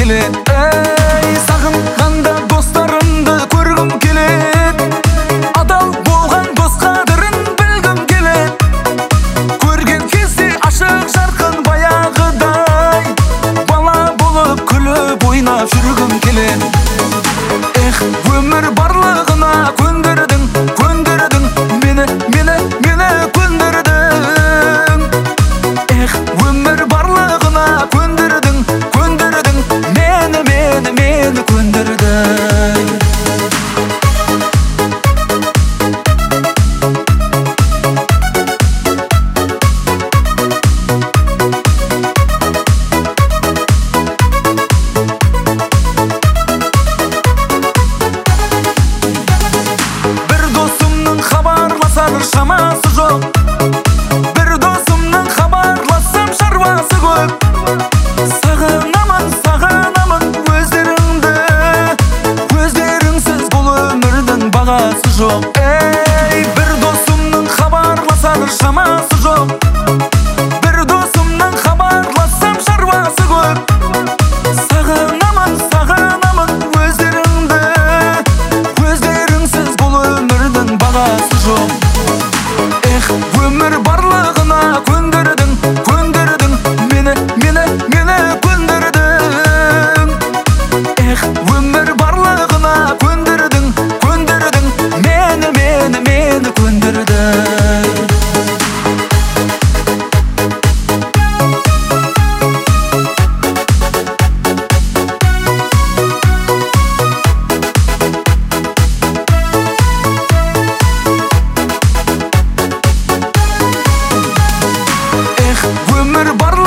келет. Ey, сағынғанда достарымды көргім келет. Адал болған дос қадірін білгім келет. Көрген кезде ашық жарқын баяғыдай, бала болып күліп ойнап жүргім келет. Эх, өмір барлығына көндірдің, көндірдің, мені көндірдің. Эх, өмір барлығына көндірдің, көндірдің, мені көндірдің. Шамасы жоқ, бір досымның хабарлассам шаруасы көп. Сағынамын, сағынамын өздеріңді, өздеріңсіз бұл өмірдің бағасы жоқ. Ей, бір досымның хабарласар шамасы жоқ, бір досымның хабарлассам шаруасы көп. Сағынамын, сағынамын өздеріңді, өздеріңсіз бұл өмірдің бағасы жоқ. Өмір барлығына көндірдің, көндірдің, мені көндірдің. Эх, өмір барлығына көндірдің, көндірдің, мені көндірдің. Өмір барлығына